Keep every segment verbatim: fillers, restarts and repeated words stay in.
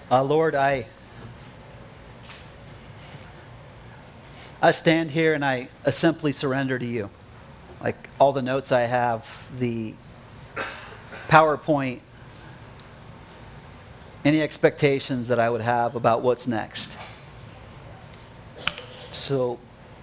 Uh, Lord, I I stand here and I uh, simply surrender to you. Like all the notes I have, the PowerPoint, any expectations that I would have about what's next. So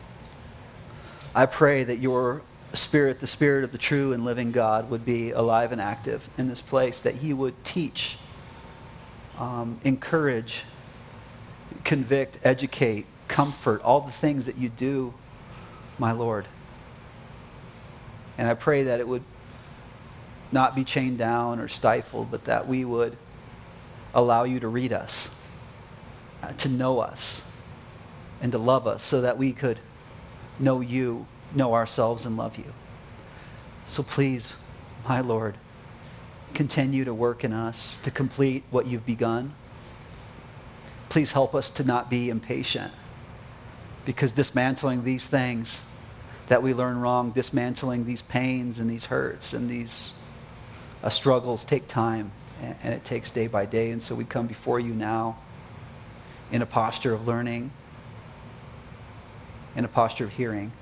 I pray that your Spirit, the Spirit of the true and living God, would be alive and active in this place, that he would teach, um, encourage, convict, educate, comfort, all the things that you do, my Lord. And I pray that it would not be chained down or stifled, but that we would allow you to read us, uh, to know us, and to love us so that we could know you, know ourselves, and love you. So please, my Lord, continue to work in us to complete what you've begun. Please help us to not be impatient, because dismantling these things that we learn wrong, dismantling these pains and these hurts and these uh, struggles take time, and, and it takes day by day. And so we come before you now in a posture of learning, in a posture of hearing.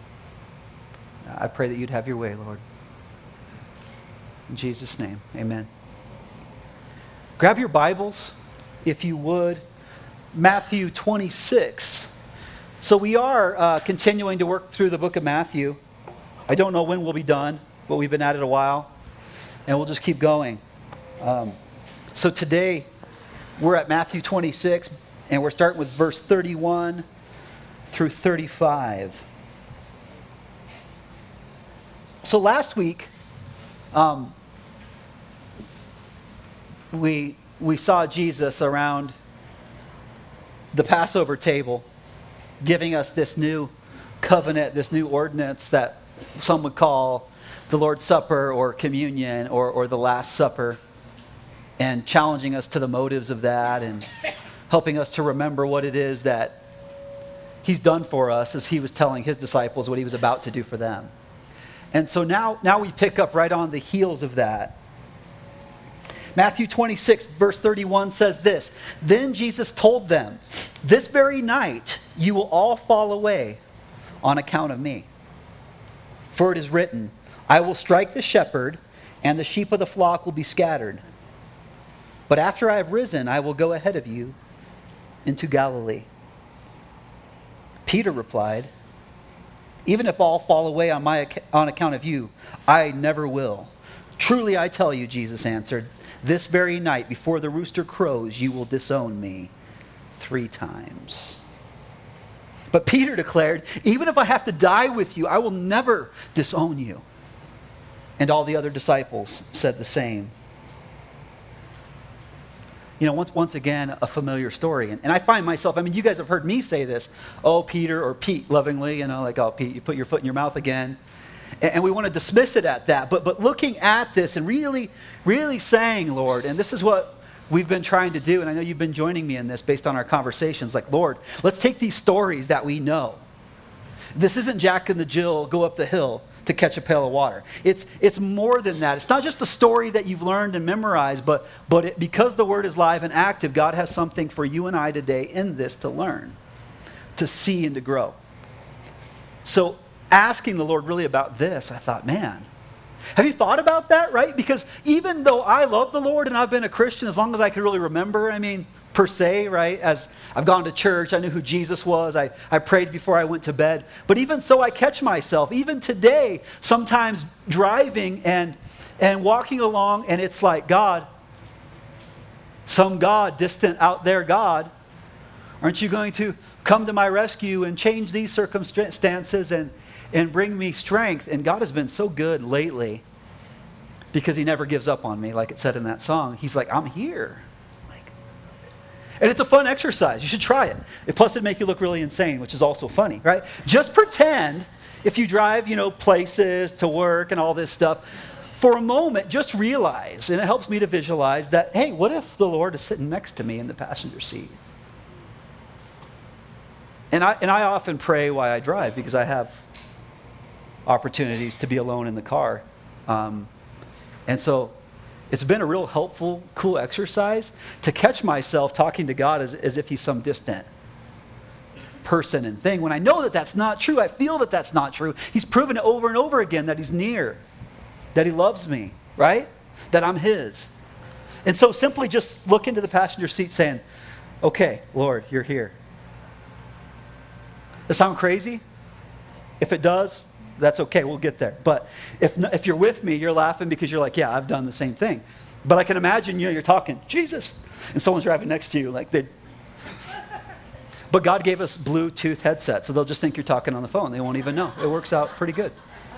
I pray that you'd have your way, Lord. In Jesus' name, amen. Grab your Bibles, if you would. Matthew twenty-six. So we are uh, continuing to work through the book of Matthew. I don't know when we'll be done, but we've been at it a while, and we'll just keep going. Um, so today, we're at Matthew twenty-six, and we're starting with verse thirty-one through thirty-five. So last week, um, we we saw Jesus around the Passover table, giving us this new covenant, this new ordinance that some would call the Lord's Supper or communion or, or the Last Supper, and challenging us to the motives of that and helping us to remember what it is that he's done for us as he was telling his disciples what he was about to do for them. And so now, now we pick up right on the heels of that. Matthew twenty-six, verse thirty-one says this: Then Jesus told them, "This very night you will all fall away on account of me. For it is written, I will strike the shepherd, and the sheep of the flock will be scattered. But after I have risen, I will go ahead of you into Galilee." Peter replied, "Even if all fall away on my on account of you, I never will." "Truly I tell you," Jesus answered, "this very night before the rooster crows, you will disown me three times." But Peter declared, "Even if I have to die with you, I will never disown you." And all the other disciples said the same. You know, once once again, a familiar story. And, and I find myself, I mean, you guys have heard me say this, "Oh, Peter," or Pete, lovingly, you know, like, "Oh, Pete, you put your foot in your mouth again." And, and we want to dismiss it at that. But but looking at this and really, really saying, "Lord," and this is what we've been trying to do, and I know you've been joining me in this based on our conversations, like, "Lord, let's take these stories that we know." This isn't Jack and the Jill go up the hill to catch a pail of water. It's it's more than that. It's not just a story that you've learned and memorized, but but it, because the word is live and active, God has something for you and I today in this to learn, to see and to grow. So asking the Lord really about this, I thought, man, have you thought about that, right? Because even though I love the Lord and I've been a Christian as long as I can really remember, I mean, per se, right? As I've gone to church, I knew who Jesus was. I, I prayed before I went to bed. But even so, I catch myself, even today, sometimes driving and and walking along, and it's like, God, some God, distant out there God, aren't you going to come to my rescue and change these circumstances and, and bring me strength? And God has been so good lately because he never gives up on me, like it said in that song. He's like, I'm here. And it's a fun exercise. You should try it. Plus, it'd make you look really insane, which is also funny, right? Just pretend, if you drive, you know, places to work and all this stuff, for a moment, just realize, and it helps me to visualize that, hey, what if the Lord is sitting next to me in the passenger seat? And I and I often pray while I drive because I have opportunities to be alone in the car. Um, and so It's been a real helpful, cool exercise to catch myself talking to God as, as if he's some distant person and thing. When I know that that's not true, I feel that that's not true. He's proven it over and over again that he's near, that he loves me, right? That I'm his. And so simply just look into the passenger seat saying, okay, Lord, you're here. Does that sound crazy? If it does, that's okay, we'll get there. But if if you're with me, you're laughing because you're like, yeah, I've done the same thing. But I can imagine, you know, you're talking, Jesus, and someone's driving next to you, like they. But God gave us Bluetooth headsets, so they'll just think you're talking on the phone. They won't even know. It works out pretty good.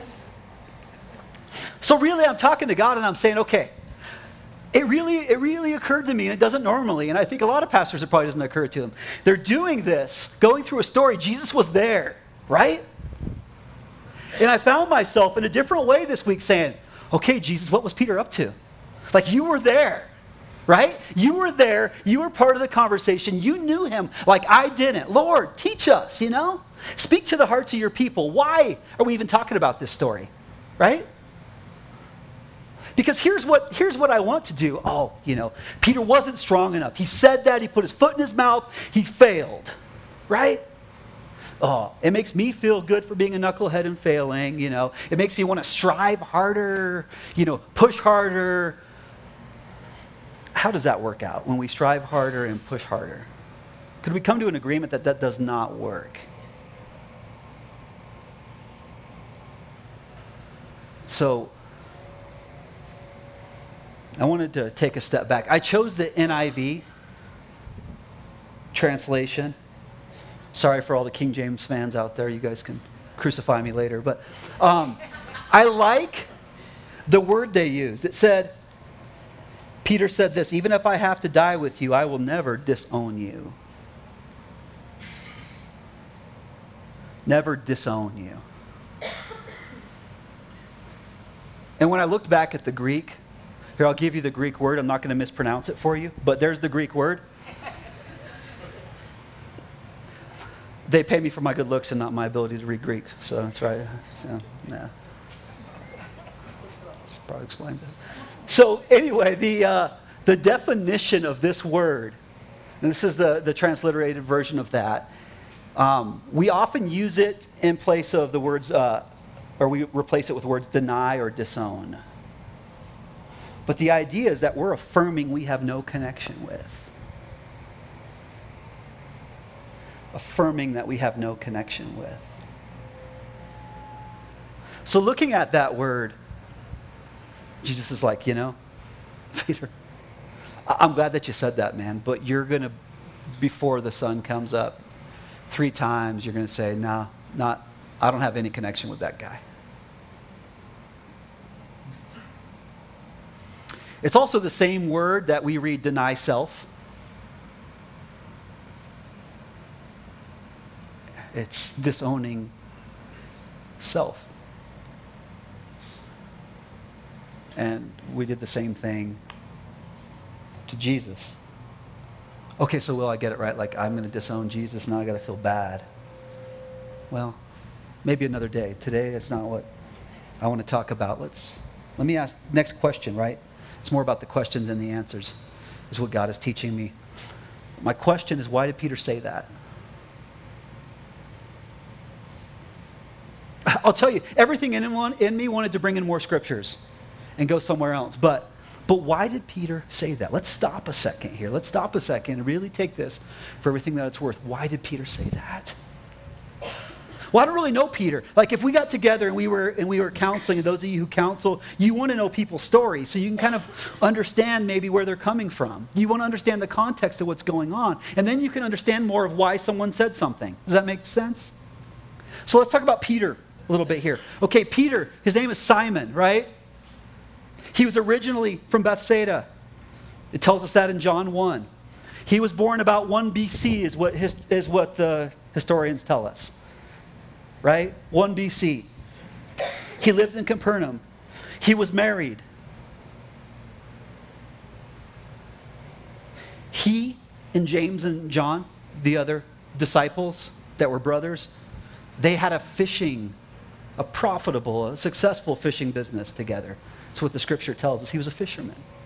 So really, I'm talking to God, and I'm saying, okay, it really, it really occurred to me, and it doesn't normally, and I think a lot of pastors, it probably doesn't occur to them. They're doing this, going through a story. Jesus was there, right? And I found myself in a different way this week saying, okay, Jesus, what was Peter up to? Like, you were there, right? You were there. You were part of the conversation. You knew him like I didn't. Lord, teach us, you know? Speak to the hearts of your people. Why are we even talking about this story, right? Because here's what, here's what I want to do. Oh, you know, Peter wasn't strong enough. He said that. He put his foot in his mouth. He failed, right? Oh, it makes me feel good for being a knucklehead and failing, you know. It makes me want to strive harder, you know, push harder. How does that work out when we strive harder and push harder? Could we come to an agreement that that does not work? So, I wanted to take a step back. I chose the N I V translation. Sorry for all the King James fans out there. You guys can crucify me later. But um, I like the word they used. It said, Peter said this, even if I have to die with you, I will never disown you. Never disown you. And when I looked back at the Greek, here, I'll give you the Greek word. I'm not going to mispronounce it for you, but there's the Greek word. They pay me for my good looks and not my ability to read Greek, so that's right. So, yeah. This probably explains it. So anyway, the uh, the definition of this word, and this is the, the transliterated version of that, um, we often use it in place of the words, uh, or we replace it with words deny or disown. But the idea is that we're affirming we have no connection with. Affirming that we have no connection with. So looking at that word, Jesus is like, you know, Peter, I'm glad that you said that, man, but you're going to, before the sun comes up, three times you're going to say, no, not, I don't have any connection with that guy. It's also the same word that we read deny self. It's disowning self. And we did the same thing to Jesus. Okay, so will I get it right? Like, I'm going to disown Jesus, now I got to feel bad. Well, maybe another day. Today, it's not what I want to talk about. Let's, let me ask next question, right? It's more about the questions than the answers, is what God is teaching me. My question is, why did Peter say that? I'll tell you, everything in, one, in me wanted to bring in more scriptures and go somewhere else. But, but why did Peter say that? Let's stop a second here. Let's stop a second and really take this for everything that it's worth. Why did Peter say that? Well, I don't really know Peter. Like, if we got together and we were and we were counseling, and those of you who counsel, you want to know people's stories so you can kind of understand maybe where they're coming from. You want to understand the context of what's going on, and then you can understand more of why someone said something. Does that make sense? So let's talk about Peter a little bit here. Okay, Peter, his name is Simon, right? He was originally from Bethsaida. It tells us that in John one. He was born about one B C is what his, is what the historians tell us. Right? one B C. He lived in Capernaum. He was married. He and James and John, the other disciples that were brothers, they had a fishing, a profitable, a successful fishing business together. That's what the scripture tells us. He was a fisherman.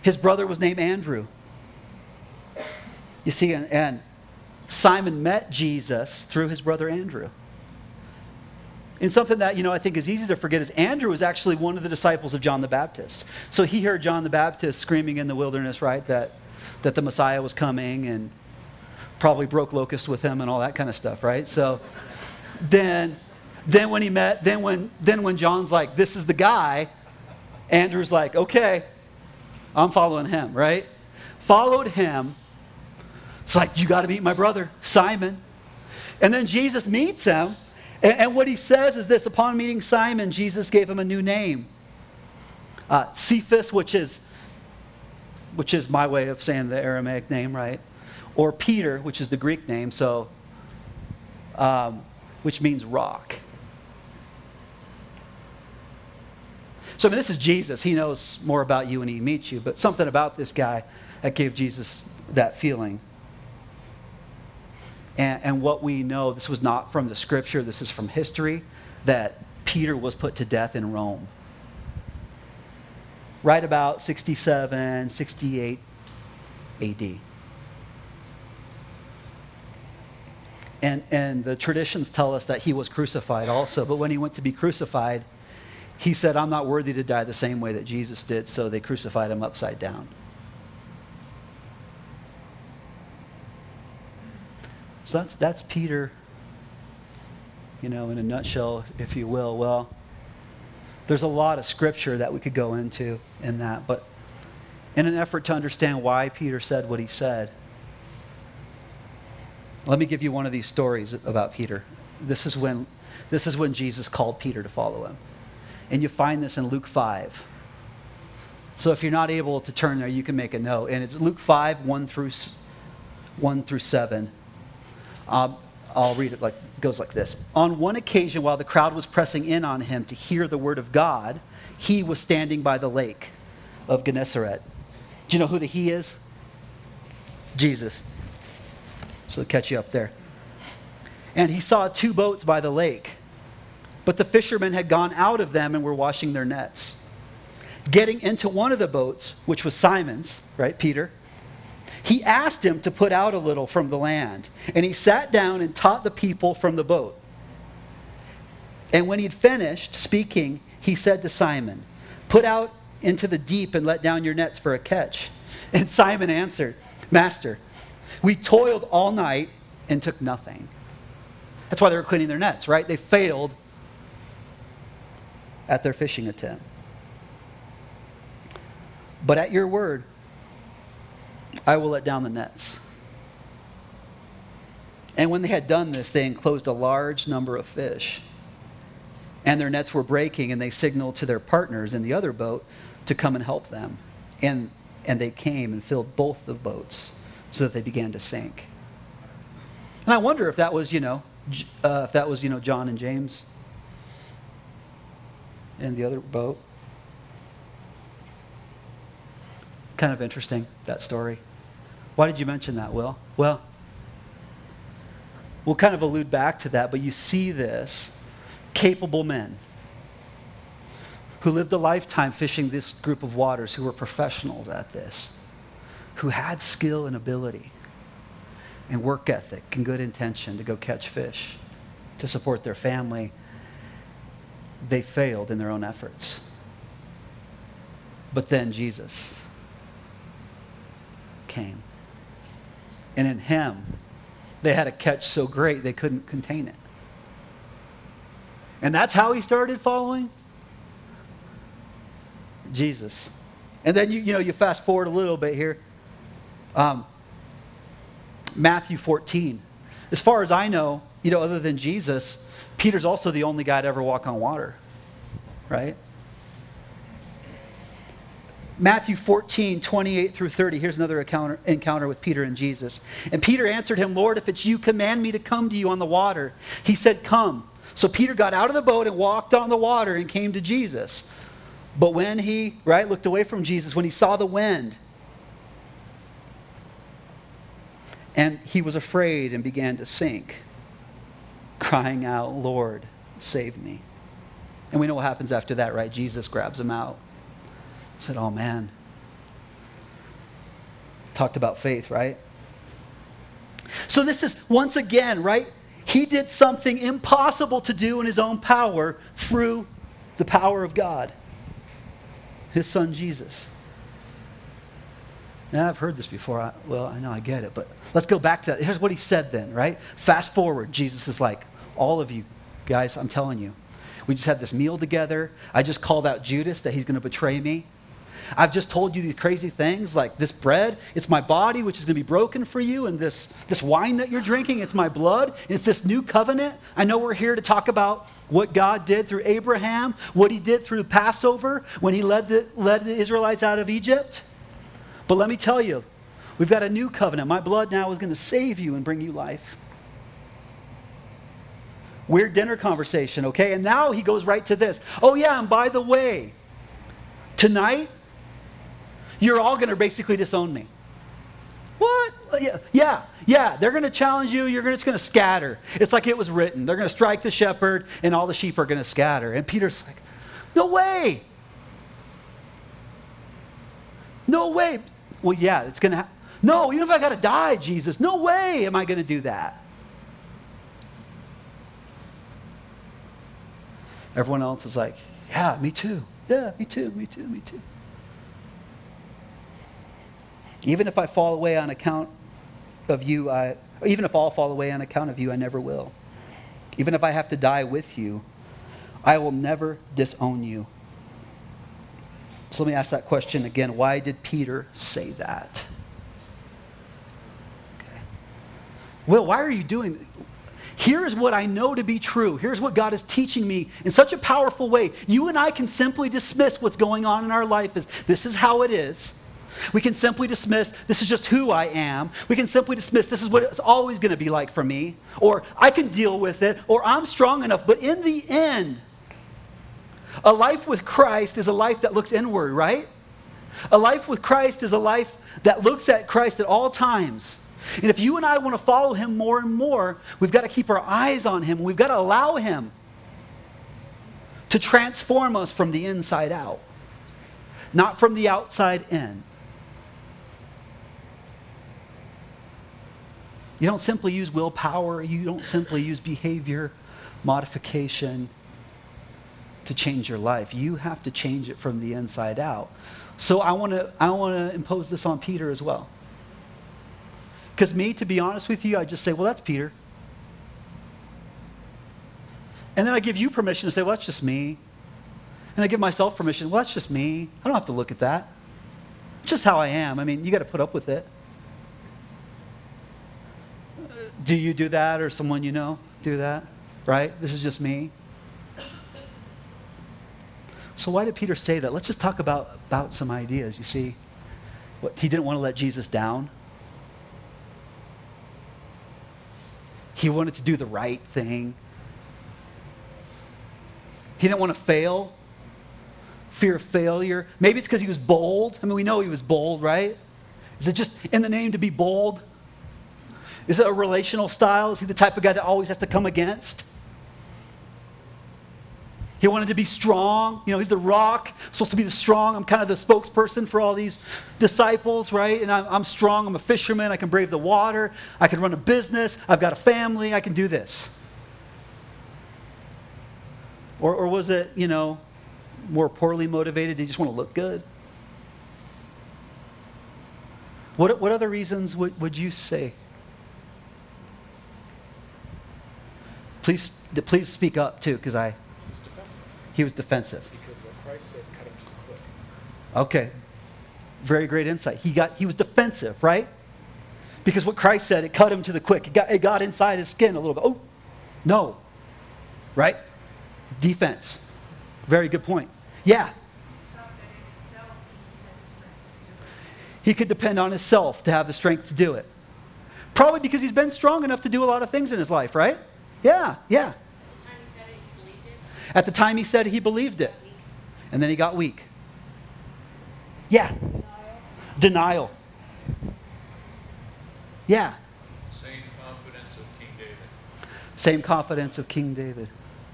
His brother was named Andrew. You see, and, and Simon met Jesus through his brother Andrew. And something that, you know, I think is easy to forget is Andrew was actually one of the disciples of John the Baptist. So he heard John the Baptist screaming in the wilderness, right, that, that the Messiah was coming, and probably broke locusts with him and all that kind of stuff, right? So then, then when he met, then when, then when John's like, this is the guy, Andrew's like, okay, I'm following him, right? Followed him. It's like, you got to meet my brother, Simon. And then Jesus meets him. And, and what he says is this: upon meeting Simon, Jesus gave him a new name. Uh, Cephas, which is, which is my way of saying the Aramaic name, right? Or Peter, which is the Greek name, so, um, which means rock. So I mean, this is Jesus. He knows more about you when he meets you, but something about this guy that gave Jesus that feeling. And, and what we know, this was not from the scripture, this is from history, that Peter was put to death in Rome. Right about sixty-seven, sixty-eight A D. And, and the traditions tell us that he was crucified also, but when he went to be crucified, he said, I'm not worthy to die the same way that Jesus did, so they crucified him upside down. So that's that's Peter, you know, in a nutshell, if you will. Well, there's a lot of scripture that we could go into in that, but in an effort to understand why Peter said what he said, let me give you one of these stories about Peter. This is when, this is when Jesus called Peter to follow him. And you find this in Luke five. So if you're not able to turn there, you can make a note. And it's Luke five, one through, one through seven. Um, I'll read it like it goes like this. On one occasion, while the crowd was pressing in on him to hear the word of God, he was standing by the lake of Gennesaret. Do you know who the he is? Jesus. So I'll catch you up there. And he saw two boats by the lake, but the fishermen had gone out of them and were washing their nets. Getting into one of the boats, which was Simon's, right, Peter, he asked him to put out a little from the land. And he sat down and taught the people from the boat. And when he'd finished speaking, he said to Simon, put out into the deep and let down your nets for a catch. And Simon answered, Master, we toiled all night and took nothing. That's why they were cleaning their nets, right? They failed at their fishing attempt. But at your word, I will let down the nets. And when they had done this, they enclosed a large number of fish. And their nets were breaking, and they signaled to their partners in the other boat to come and help them. And, and they came and filled both the boats so that they began to sink. And I wonder if that was, you know, uh, if that was, you know, John and James in the other boat. Kind of interesting, that story. Why did you mention that, Will? Well, we'll kind of allude back to that, but you see this. Capable men who lived a lifetime fishing this group of waters, who were professionals at this, who had skill and ability and work ethic and good intention to go catch fish, to support their family. They failed in their own efforts. But then Jesus came. And in him, they had a catch so great they couldn't contain it. And that's how he started following Jesus. And then you you know you fast forward a little bit here. Um, Matthew fourteen. As far as I know, you know, other than Jesus, Peter's also the only guy to ever walk on water, right? Matthew fourteen, twenty-eight through thirty. Here's another encounter, encounter with Peter and Jesus. And Peter answered him, Lord, if it's you, command me to come to you on the water. He said, come. So Peter got out of the boat and walked on the water and came to Jesus. But when he, right, looked away from Jesus, when he saw the wind, and he was afraid and began to sink, crying out, Lord, save me. And we know what happens after that, right? Jesus grabs him out. Said, oh man, Talked about faith, right? So this is, once again, right? He did something impossible to do in his own power through the power of God. His son, Jesus. Now, I've heard this before. I, well, I know I get it, but let's go back to that. Here's what he said then, right? Fast forward. Jesus is like, all of you guys, I'm telling you, we just had this meal together. I just called out Judas that he's going to betray me. I've just told you these crazy things like this bread, it's my body, which is going to be broken for you, and this, this wine that you're drinking, it's my blood, and it's this new covenant. I know we're here to talk about what God did through Abraham, what he did through Passover when he led the, led the Israelites out of Egypt. But let me tell you, we've got a new covenant. My blood now is going to save you and bring you life. Weird dinner conversation, okay? And now he goes right to this. Oh yeah, and by the way, tonight, you're all going to basically disown me. What? Yeah, yeah, yeah. They're going to challenge you. You're gonna, just going to scatter. It's like it was written. They're going to strike the shepherd, and all the sheep are going to scatter. And Peter's like, no way. No way. Well, yeah, it's going to happen. No, even if I got to die, Jesus, no way am I going to do that. Everyone else is like, yeah, me too. Yeah, me too, me too, me too. Even if I fall away on account of you, I, even if I'll fall away on account of you, I never will. Even if I have to die with you, I will never disown you. So let me ask that question again. Why did Peter say that? Okay. Will, why are you doing? Here's what I know to be true. Here's what God is teaching me in such a powerful way. You and I can simply dismiss what's going on in our life as this is how it is. We can simply dismiss, this is just who I am. We can simply dismiss, this is what it's always going to be like for me. Or I can deal with it. Or I'm strong enough. But in the end, a life with Christ is a life that looks inward, right? A life with Christ is a life that looks at Christ at all times. And if you and I want to follow him more and more, we've got to keep our eyes on him. We've got to allow him to transform us from the inside out, not from the outside in. You don't simply use willpower. You don't simply use behavior modification to change your life. You have to change it from the inside out. So I want to I want to impose this on Peter as well. Because me, to be honest with you, I just say, well, that's Peter. And then I give you permission to say, well, that's just me. And I give myself permission, well, that's just me. I don't have to look at that. It's just how I am. I mean, you got to put up with it. Do you do that, or someone you know do that? Right? This is just me. So why did Peter say that? Let's just talk about, about some ideas. You see, what, he didn't want to let Jesus down. He wanted to do the right thing. He didn't want to fail. Fear of failure. Maybe it's because he was bold. I mean, we know he was bold, right? Is it just in the name to be bold? Is it a relational style? Is he the type of guy that always has to come against? He wanted to be strong. You know, he's the rock, supposed to be the strong. I'm kind of the spokesperson for all these disciples, right? And I'm, I'm strong. I'm a fisherman. I can brave the water. I can run a business. I've got a family. I can do this. Or, or was it, you know, more poorly motivated? Did he just want to look good? What, what other reasons would, would you say? Please, please speak up too, because I... He was defensive. Because what Christ said cut him to the quick. Okay. Very great insight. He got he was defensive, right? Because what Christ said, it cut him to the quick. It got, it got inside his skin a little bit. Oh, no. Right? Defense. Very good point. Yeah. He could depend on himself to have the strength to do it. Probably because he's been strong enough to do a lot of things in his life, right? Yeah, yeah. At the time he said he believed it. And then he got weak. Yeah. Denial. Denial. Yeah. Same confidence of King David. Same confidence of King David.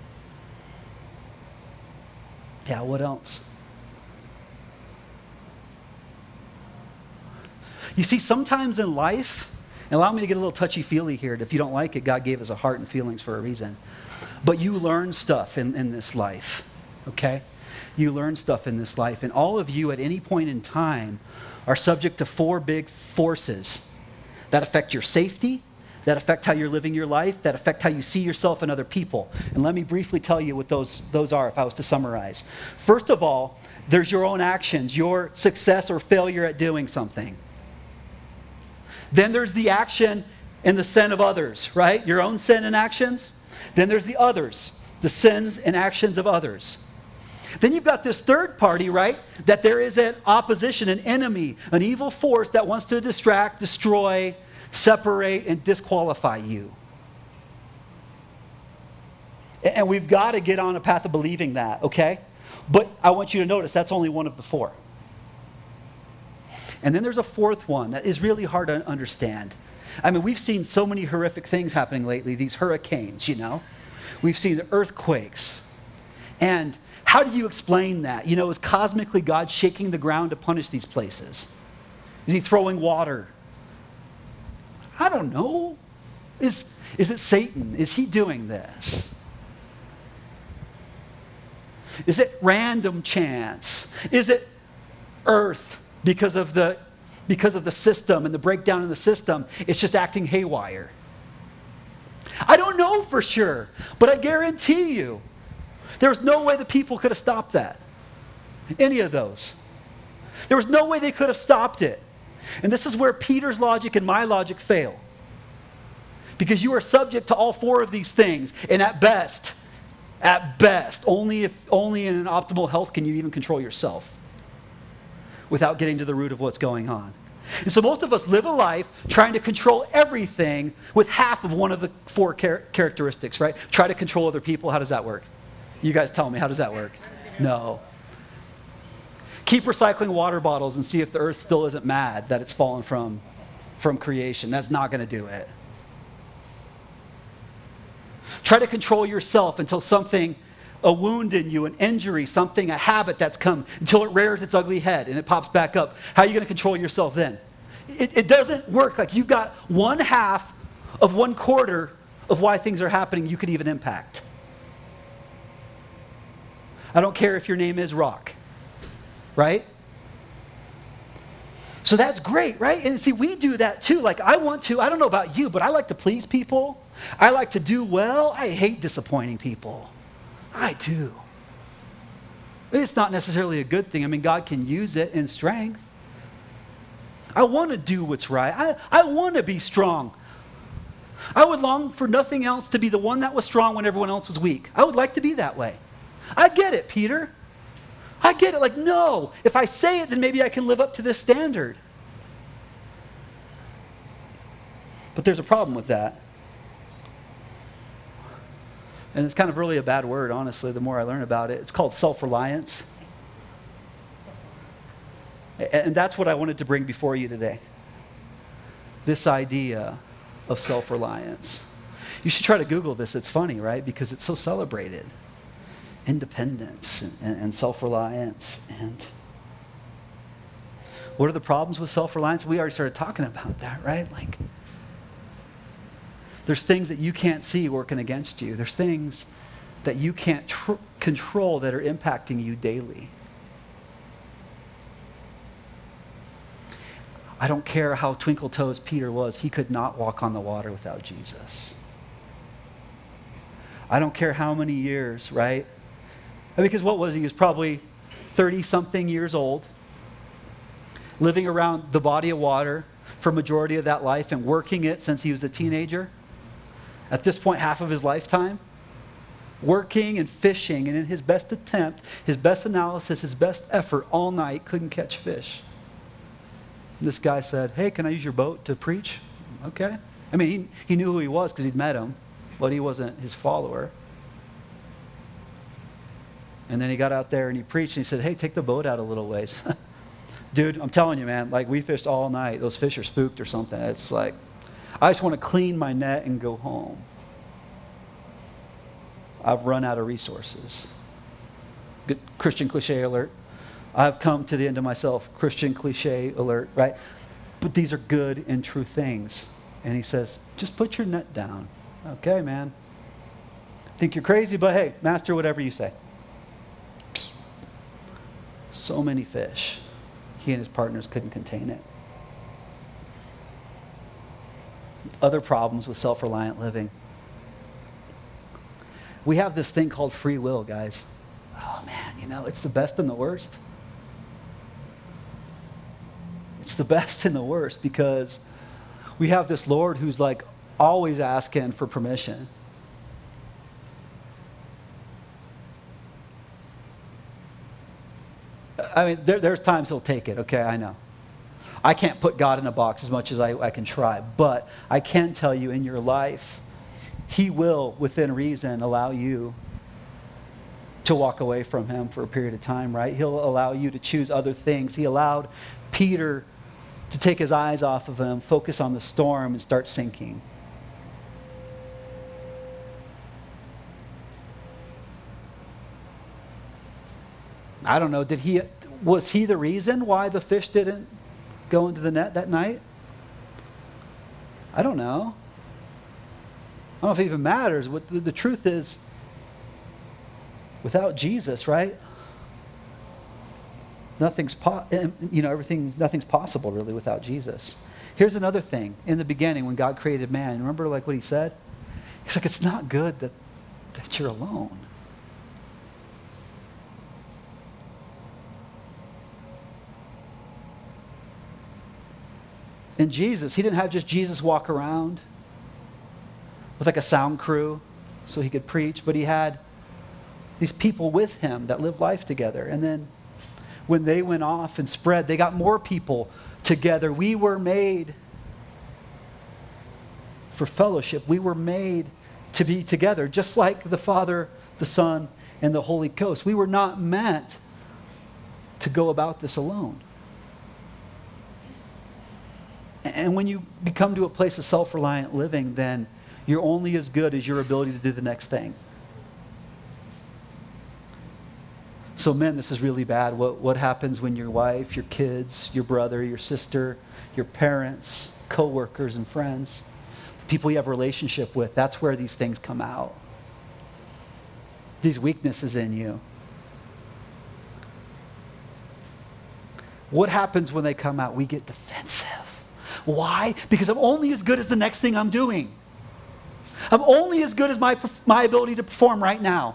Yeah, what else? You see, sometimes in life, and allow me to get a little touchy-feely here. If you don't like it, God gave us a heart and feelings for a reason. But you learn stuff in, in this life, okay? You learn stuff in this life. And all of you at any point in time are subject to four big forces that affect your safety, that affect how you're living your life, that affect how you see yourself and other people. And let me briefly tell you what those, those are if I was to summarize. First of all, there's your own actions, your success or failure at doing something. Then there's the action and the sin of others, right? Your own sin and actions. Then there's the others, the sins and actions of others. Then you've got this third party, right? That there is an opposition, an enemy, an evil force that wants to distract, destroy, separate, and disqualify you. And we've got to get on a path of believing that, okay? But I want you to notice that's only one of the four. And then there's a fourth one that is really hard to understand. I mean, we've seen so many horrific things happening lately, these hurricanes, you know? We've seen earthquakes. And how do you explain that? You know, is cosmically God shaking the ground to punish these places? Is he throwing water? I don't know. Is, is it Satan? Is he doing this? Is it random chance? Is it Earth? Because of the because of the system and the breakdown in the system, it's just acting haywire. I don't know for sure, but I guarantee you, there's no way the people could have stopped that. Any of those. There was no way they could have stopped it. And this is where Peter's logic and my logic fail. Because you are subject to all four of these things, and at best, at best, only if only in an optimal health can you even control yourself without getting to the root of what's going on. And so most of us live a life trying to control everything with half of one of the four char- characteristics, right? Try to control other people. How does that work? You guys tell me, how does that work? No. Keep recycling water bottles and see if the earth still isn't mad that it's fallen from, from creation. That's not going to do it. Try to control yourself until something, a wound in you, an injury, something, a habit that's come, until it rears its ugly head and it pops back up. How are you going to control yourself then? It, it doesn't work. Like you've got one half of one quarter of why things are happening you could even impact. I don't care if your name is Rock, right? So that's great, right? And see, we do that too. Like I want to, I don't know about you, but I like to please people. I like to do well. I hate disappointing people. I do. But it's not necessarily a good thing. I mean, God can use it in strength. I want to do what's right. I, I want to be strong. I would long for nothing else to be the one that was strong when everyone else was weak. I would like to be that way. I get it, Peter. I get it. Like, no, if I say it, then maybe I can live up to this standard. But there's a problem with that. And it's kind of really a bad word, honestly, the more I learn about it. It's called self-reliance. And that's what I wanted to bring before you today. This idea of self-reliance. You should try to Google this. It's funny, right? Because it's so celebrated. Independence and, and, and self-reliance. And what are the problems with self-reliance? We already started talking about that, right? Like, there's things that you can't see working against you. There's things that you can't tr- control that are impacting you daily. I don't care how twinkle-toes Peter was. He could not walk on the water without Jesus. I don't care how many years, right? Because what was he? He was probably thirty-something years old, living around the body of water for a majority of that life and working it since he was a teenager. At this point, half of his lifetime, working and fishing, and in his best attempt, his best analysis, his best effort all night, couldn't catch fish. This guy said, hey, can I use your boat to preach? Okay. I mean, he, he knew who he was because he'd met him, but he wasn't his follower. And then he got out there and he preached and he said, hey, take the boat out a little ways. Dude, I'm telling you, man, like we fished all night. Those fish are spooked or something. It's like, I just want to clean my net and go home. I've run out of resources. Good Christian cliche alert. I've come to the end of myself. Christian cliche alert, right? but these are good and true things. And he says, just put your net down. Okay, man. Think you're crazy, but hey, master, whatever you say. So many fish. He and his partners couldn't contain it. Other problems with self-reliant living. We have this thing called free will, guys. Oh man, you know, it's the best and the worst. It's the best and the worst because we have this Lord who's like always asking for permission. I mean, there, there's times he'll take it, okay, I know. I can't put God in a box as much as I, I can try, but I can tell you in your life, he will, within reason, allow you to walk away from him for a period of time, right? He'll allow you to choose other things. He allowed Peter to take his eyes off of him, focus on the storm, and start sinking. I don't know, did he, was he the reason why the fish didn't go into the net that night? I don't know. I don't know if it even matters. What the, the truth is, without Jesus, right? Nothing's po- you know, everything, nothing's possible really without Jesus. Here's another thing. In the beginning, when God created man, remember like what he said? He's like, it's not good that, that you're alone. And Jesus, he didn't have just Jesus walk around with like a sound crew so he could preach, but he had these people with him that lived life together. And then when they went off and spread, they got more people together. We were made for fellowship. We were made to be together, just like the Father, the Son, and the Holy Ghost. We were not meant to go about this alone. And when you become to a place of self-reliant living, then you're only as good as your ability to do the next thing. So men, this is really bad. What, what happens when your wife, your kids, your brother, your sister, your parents, co-workers and friends, the people you have a relationship with, that's where these things come out. These weaknesses in you. What happens when they come out? We get defensive. Why? Because I'm only as good as the next thing I'm doing. I'm only as good as my, my ability to perform right now.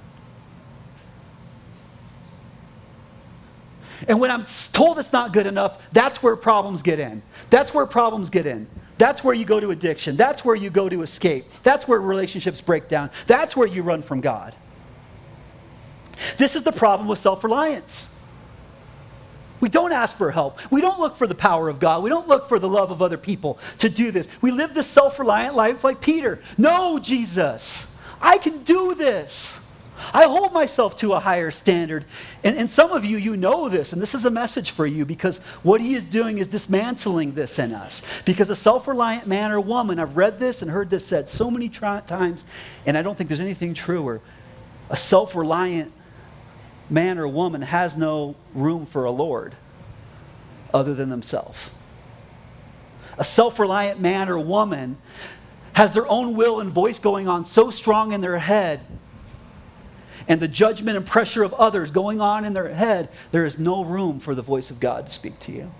And when I'm told it's not good enough, that's where problems get in. That's where problems get in. That's where you go to addiction. That's where you go to escape. That's where relationships break down. That's where you run from God. This is the problem with self-reliance. We don't ask for help. We don't look for the power of God. We don't look for the love of other people to do this. We live this self-reliant life like Peter. No, Jesus, I can do this. I hold myself to a higher standard. And, and some of you, you know this, and this is a message for you because what he is doing is dismantling this in us. Because a self-reliant man or woman, I've read this and heard this said so many tri- times, and I don't think there's anything truer. A self-reliant man or woman has no room for a Lord other than themselves. A self-reliant man or woman has their own will and voice going on so strong in their head, and the judgment and pressure of others going on in their head, there is no room for the voice of God to speak to you.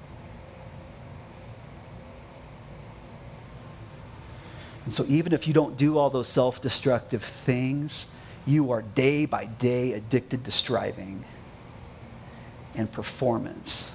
And so even if you don't do all those self-destructive things, you are day by day addicted to striving and performance.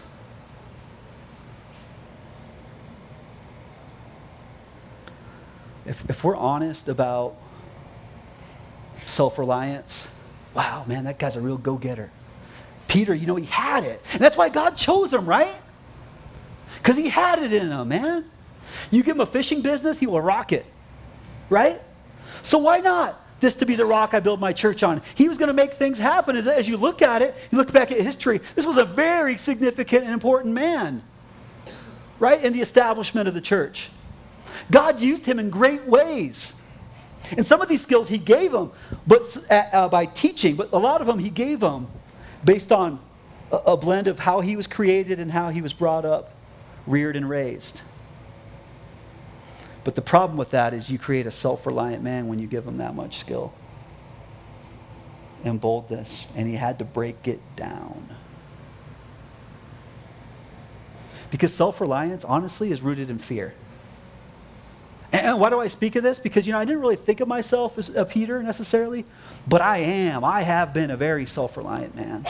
If, if we're honest about self-reliance, wow, man, that guy's a real go-getter. Peter, you know, he had it. And that's why God chose him, right? Because he had it in him, man. You give him a fishing business, he will rock it, right? So why not this to be the rock I build my church on? He was going to make things happen. As, as you look at it, you look back at history, this was a very significant and important man, right, in the establishment of the church. God used him in great ways. And some of these skills he gave him but uh, by teaching, but a lot of them he gave him based on a, a blend of how he was created and how he was brought up reared and raised. But the problem with that is you create a self-reliant man when you give him that much skill and boldness, and he had to break it down. Because self-reliance, honestly, is rooted in fear. And why do I speak of this? Because, you know, I didn't really think of myself as a Peter necessarily, but I am. I have been a very self-reliant man.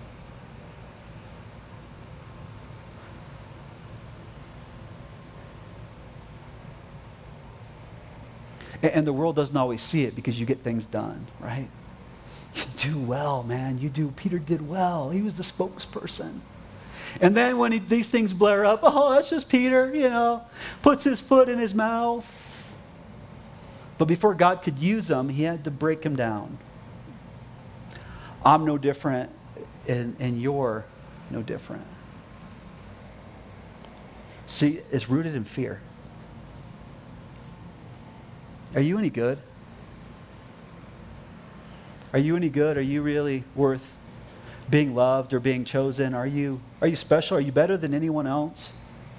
And the world doesn't always see it because you get things done, right? You do well, man. You do. Peter did well. He was the spokesperson. And then when he, these things blare up, oh, that's just Peter, you know, puts his foot in his mouth. But before God could use him, he had to break him down. I'm no different, and, and you're no different. See, it's rooted in fear. Are you any good? Are you any good? Are you really worth being loved or being chosen? Are you are you special? Are you better than anyone else?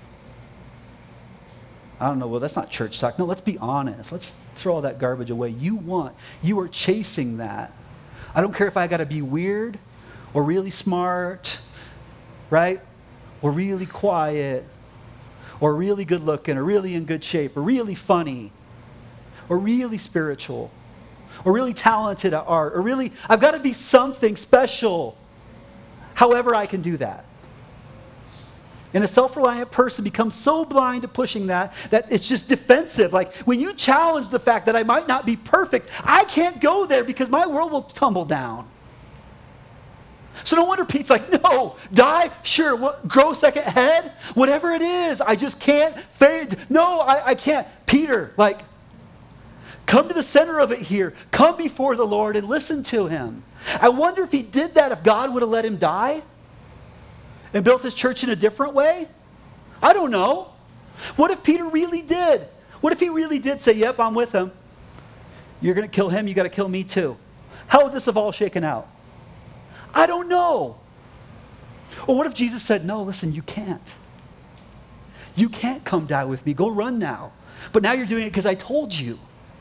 I don't know. Well, that's not church talk. No, let's be honest. Let's throw all that garbage away. You want, you are chasing that. I don't care if I got to be weird or really smart, right? Or really quiet or really good looking or really in good shape or really funny or really spiritual or really talented at art or really, I've got to be something special. However I can do that. And a self-reliant person becomes so blind to pushing that that it's just defensive. Like when you challenge the fact that I might not be perfect, I can't go there because my world will tumble down. So no wonder Pete's like, no, die, sure, what, grow a second head, whatever it is, I just can't fade. No, I, I can't. Peter, like, come to the center of it here. Come before the Lord and listen to him. I wonder if he did that, if God would have let him die and built his church in a different way. I don't know. What if Peter really did? What if he really did say, yep, I'm with him. You're going to kill him, you got to kill me too. How would this have all shaken out? I don't know. Or what if Jesus said, no, listen, you can't. You can't come die with me. Go run now. But now you're doing it because I told you.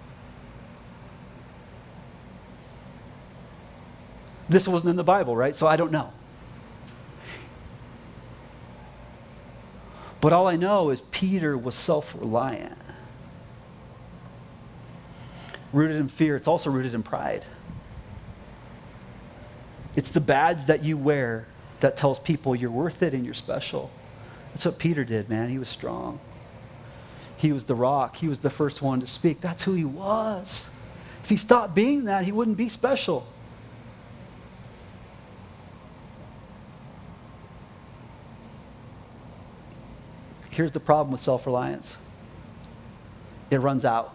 This wasn't in the Bible, right? So I don't know. But all I know is Peter was self-reliant. Rooted in fear. It's also rooted in pride. It's the badge that you wear that tells people you're worth it and you're special. That's what Peter did, man. He was strong. He was the rock. He was the first one to speak. That's who he was. If he stopped being that, he wouldn't be special. Here's the problem with self-reliance. It runs out.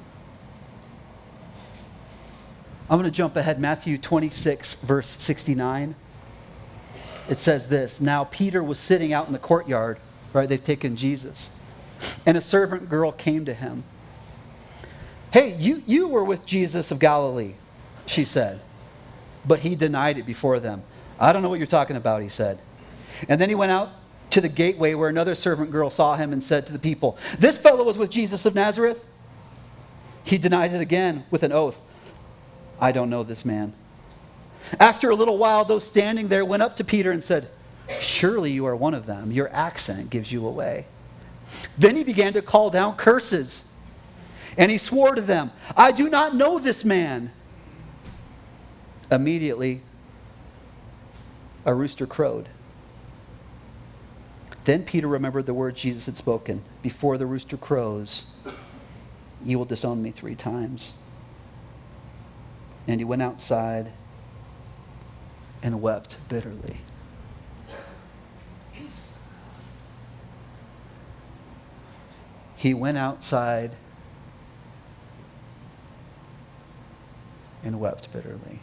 I'm going to jump ahead. Matthew twenty-six, verse sixty-nine. It says this, now Peter was sitting out in the courtyard, right? They've taken Jesus. And a servant girl came to him. Hey, you, you were with Jesus of Galilee, she said. But he denied it before them. I don't know what you're talking about, he said. And then he went out to the gateway where another servant girl saw him and said to the people, this fellow was with Jesus of Nazareth. He denied it again with an oath. I don't know this man. After a little while, those standing there went up to Peter and said, surely you are one of them. Your accent gives you away. Then he began to call down curses. And he swore to them, I do not know this man. Immediately, a rooster crowed. Then Peter remembered the words Jesus had spoken. Before the rooster crows, you will disown me three times. And he went outside and wept bitterly. He went outside and wept bitterly.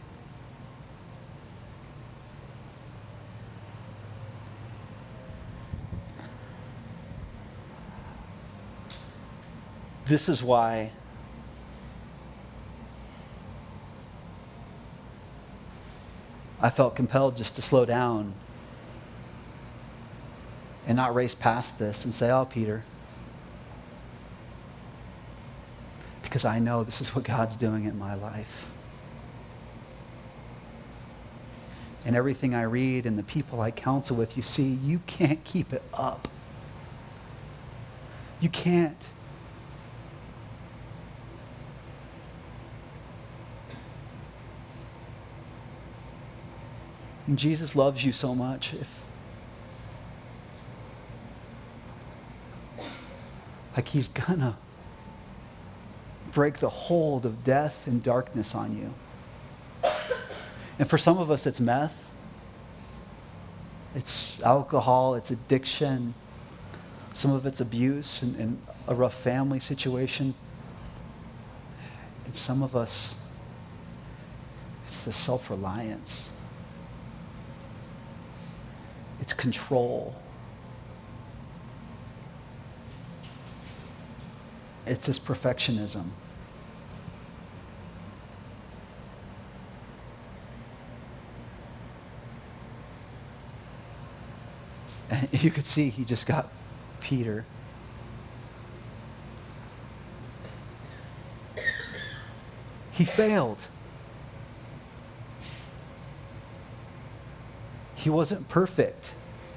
This is why I felt compelled just to slow down and not race past this and say, oh, Peter, because I know this is what God's doing in my life. And everything I read and the people I counsel with, you see, you can't keep it up. You can't. And Jesus loves you so much. If, like he's gonna break the hold of death and darkness on you. And for some of us, it's meth. It's alcohol. It's addiction. Some of it's abuse and, and a rough family situation. And some of us, it's the self-reliance. It's control. It's this perfectionism. And you could see he just got Peter. He failed. He wasn't perfect.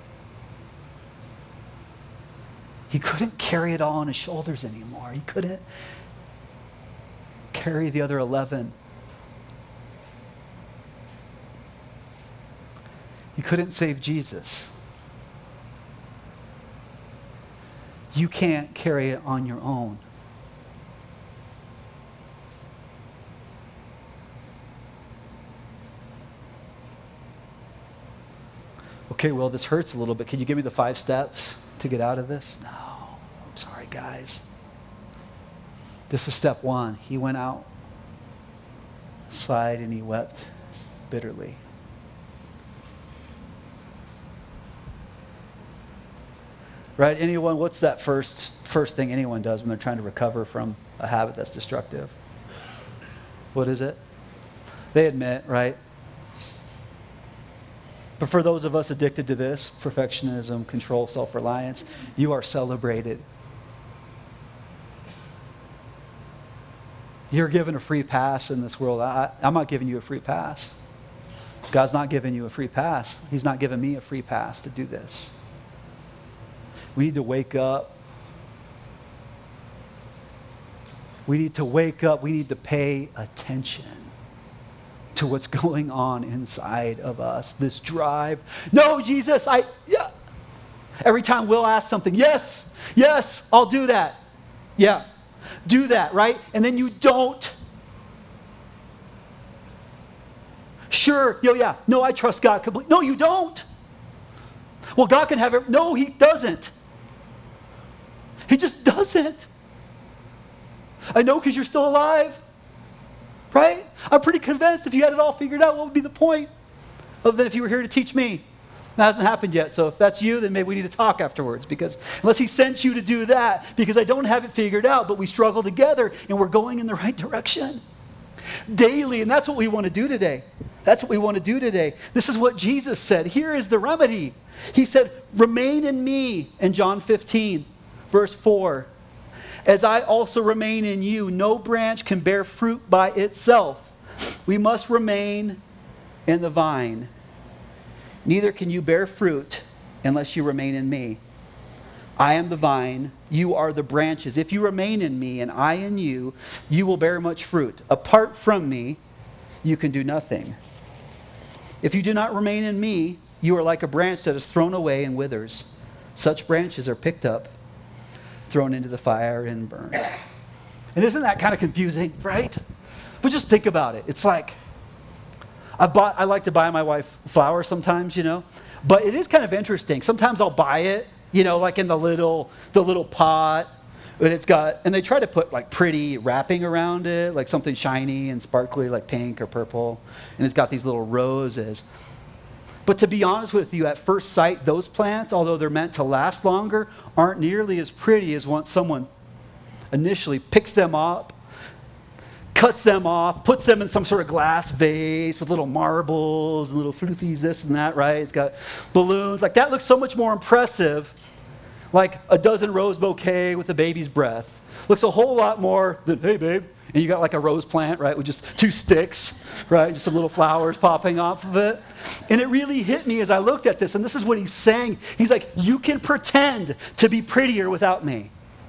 He couldn't carry it all on his shoulders anymore. He couldn't carry the other eleven. He couldn't save Jesus. You can't carry it on your own. Okay, well, this hurts a little bit. Can you give me the five steps to get out of this? No, I'm sorry, guys. This is step one. He went outside and he wept bitterly. Right? Anyone, what's that first first thing anyone does when they're trying to recover from a habit that's destructive? What is it? They admit, right? But for those of us addicted to this, perfectionism, control, self-reliance, you are celebrated. You're given a free pass in this world. I, I'm not giving you a free pass. God's not giving you a free pass. He's not giving me a free pass to do this. We need to wake up. We need to wake up. We need to pay attention to what's going on inside of us. This drive. No, Jesus, I, yeah. Every time Will asks something, yes, yes, I'll do that. Yeah, do that, right? And then you don't. Sure, yo, yeah, no, I trust God completely. No, you don't. Well, God can have it. No, he doesn't. He just doesn't. I know because you're still alive. Right? I'm pretty convinced if you had it all figured out, what would be the point? Other than if you were here to teach me. That hasn't happened yet. So if that's you, then maybe we need to talk afterwards. Because unless he sent you to do that, because I don't have it figured out, but we struggle together and we're going in the right direction. Daily. And that's what we want to do today. That's what we want to do today. This is what Jesus said. Here is the remedy. He said, remain in me in John fifteen, verse four. As I also remain in you, no branch can bear fruit by itself. We must remain in the vine. Neither can you bear fruit unless you remain in me. I am the vine, you are the branches. If you remain in me and I in you, you will bear much fruit. Apart from me, you can do nothing. If you do not remain in me, you are like a branch that is thrown away and withers. Such branches are picked up, thrown into the fire and burned. And isn't that kind of confusing, right? But just think about it. It's like, I bought. I like to buy my wife flowers sometimes, you know. But it is kind of interesting. Sometimes I'll buy it, you know, like in the little the little pot, and it's got, and they try to put like pretty wrapping around it, like something shiny and sparkly, like pink or purple, and it's got these little roses. But to be honest with you, at first sight, those plants, although they're meant to last longer, aren't nearly as pretty as once someone initially picks them up, cuts them off, puts them in some sort of glass vase with little marbles and little floofies, this and that, right? It's got balloons. Like, that looks so much more impressive, like a dozen rose bouquet with a baby's breath. Looks a whole lot more than, hey, babe. And you got like a rose plant, right, with just two sticks, right, just some little flowers popping off of it. And it really hit me as I looked at this, and this is what he's saying. He's like, you can pretend to be prettier without me.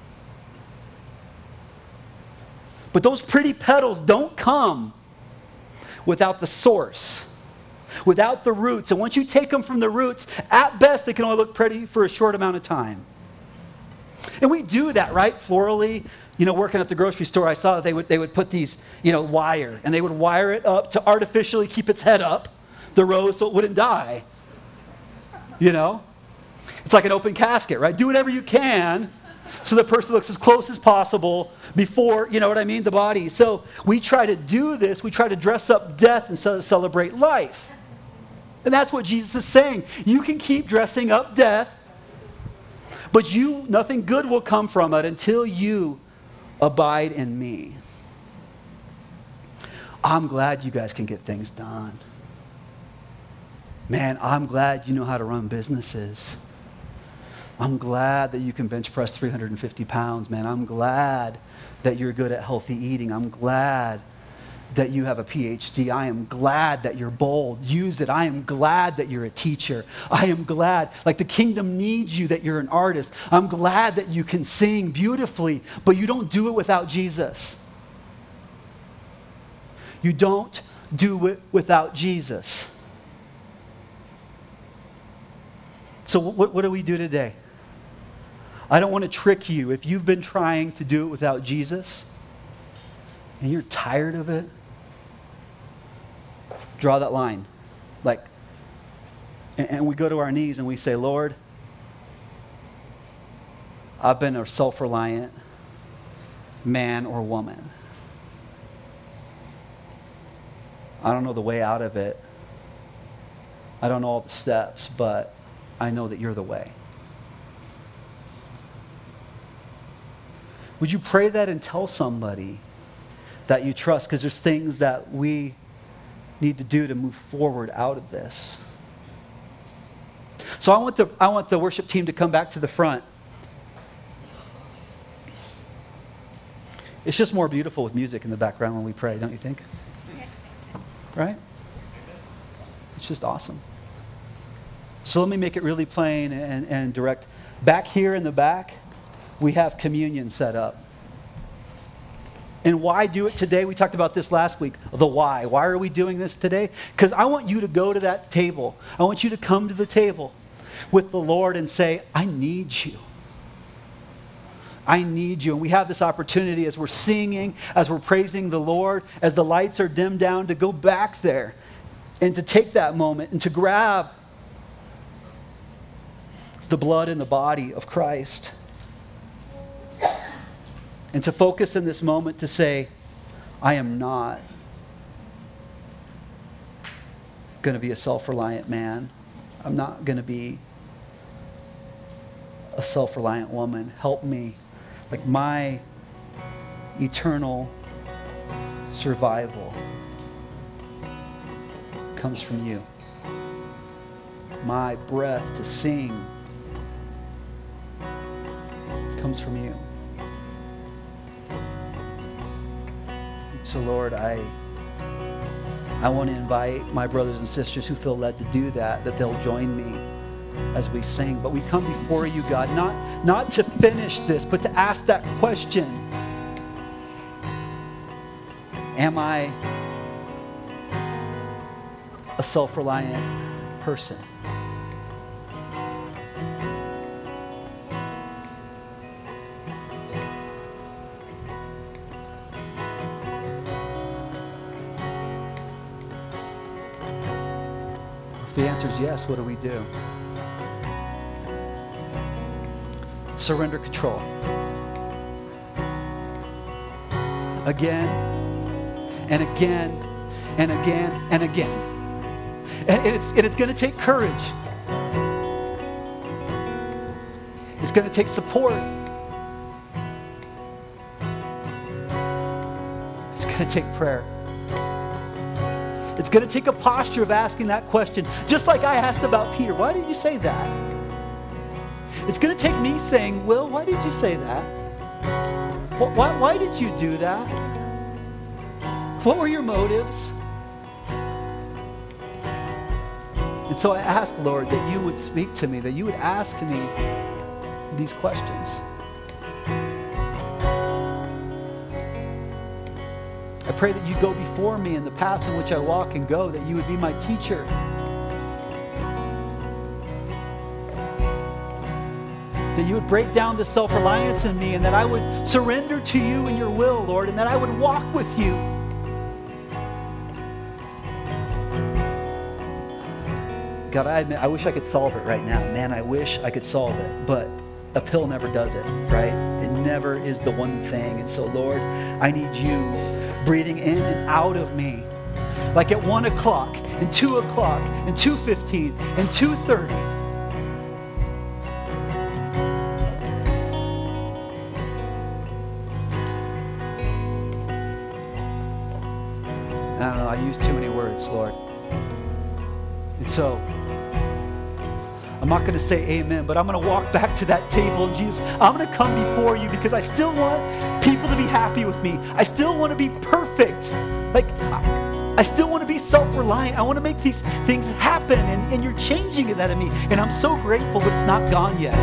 But those pretty petals don't come without the source, without the roots. And once you take them from the roots, at best, they can only look pretty for a short amount of time. And we do that, right, florally. You know, working at the grocery store, I saw that they would, they would put these, you know, wire, and they would wire it up to artificially keep its head up, the rose, so it wouldn't die. You know? It's like an open casket, right? Do whatever you can so the person looks as close as possible before, you know what I mean, the body. So we try to do this. We try to dress up death instead of celebrate life. And that's what Jesus is saying. You can keep dressing up death, but you, nothing good will come from it until you abide in me. I'm glad you guys can get things done. Man, I'm glad you know how to run businesses. I'm glad that you can bench press three hundred fifty pounds, man. I'm glad that you're good at healthy eating. I'm glad that you have a P H D. I am glad that you're bold. Use it. I am glad that you're a teacher. I am glad, like the kingdom needs you, that you're an artist. I'm glad that you can sing beautifully, but you don't do it without Jesus. You don't do it without Jesus. So what, what do we do today? I don't want to trick you. If you've been trying to do it without Jesus and you're tired of it, draw that line. Like, and, and we go to our knees and we say, Lord, I've been a self-reliant man or woman. I don't know the way out of it. I don't know all the steps, but I know that you're the way. Would you pray that and tell somebody that you trust? Because there's things that we need to do to move forward out of this. So I want the I want the worship team to come back to the front. It's just more beautiful with music in the background when we pray, don't you think? Right? It's just awesome. So let me make it really plain and, and direct. Back here in the back, we have communion set up. And why do it today? We talked about this last week, the why. Why are we doing this today? Because I want you to go to that table. I want you to come to the table with the Lord and say, I need you. I need you. And we have this opportunity as we're singing, as we're praising the Lord, as the lights are dimmed down, to go back there and to take that moment and to grab the blood and the body of Christ. And to focus in this moment to say, I am not going to be a self-reliant man. I'm not going to be a self-reliant woman. Help me. Like, my eternal survival comes from you. My breath to sing comes from you. So Lord, I I want to invite my brothers and sisters who feel led to do that, that they'll join me as we sing. But we come before you, God, not, not to finish this, but to ask that question. Am I a self-reliant person? If the answer is yes, what do we do? Surrender control. Again and again and again and again. And it's, and it's going to take courage. It's going to take support. It's going to take prayer. It's going to take a posture of asking that question, just like I asked about Peter. Why did you say that? It's going to take me saying, Will, why did you say that? Why, why did you do that? What were your motives? And so I ask, Lord, that you would speak to me, that you would ask me these questions. I pray that you go before me in the paths in which I walk and go, that you would be my teacher. That you would break down the self-reliance in me, and that I would surrender to you and your will, Lord, and that I would walk with you. God, I admit, I wish I could solve it right now. Man, I wish I could solve it, but a pill never does it, right? It never is the one thing. And so, Lord, I need you breathing in and out of me, like at one o'clock, and two o'clock, and two fifteen, and two thirty. I don't know, I use too many words, Lord. And so, I'm not going to say amen, but I'm going to walk back to that table, and Jesus, I'm going to come before you because I still want people to be happy with me. I still want to be perfect. Like, I, I still want to be self-reliant. I want to make these things happen, and, and you're changing that in me. And I'm so grateful, but it's not gone yet.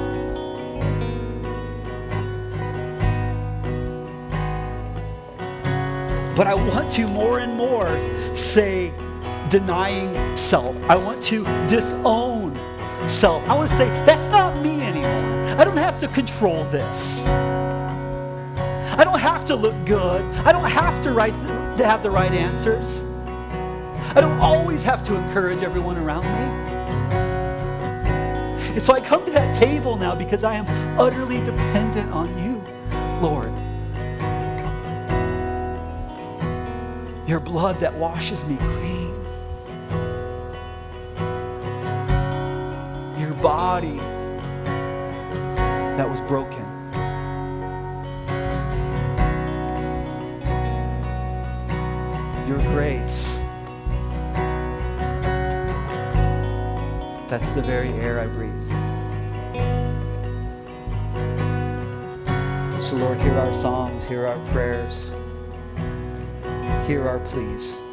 But I want to more and more say denying self. I want to disown self. I want to say, that's not me anymore. I don't have to control this. I don't have to look good. I don't have to, write the, to have the right answers. I don't always have to encourage everyone around me. And so I come to that table now because I am utterly dependent on you, Lord. Your blood that washes me clean. Your body that was broken. Your grace. That's the very air I breathe. So Lord, hear our songs, hear our prayers, hear our pleas.